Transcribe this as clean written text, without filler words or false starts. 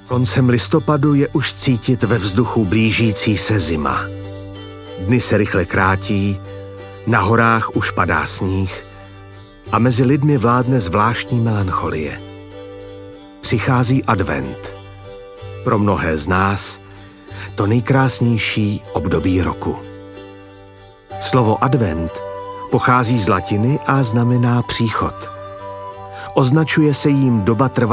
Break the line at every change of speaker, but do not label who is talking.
Koncem listopadu je už cítit ve vzduchu blížící se zima. Dny se rychle krátí, na horách už padá sníh a mezi lidmi vládne zvláštní melancholie. Přichází advent. Pro mnohé z nás to nejkrásnější období roku. Slovo advent pochází z latiny a znamená příchod. Označuje se jím doba trvající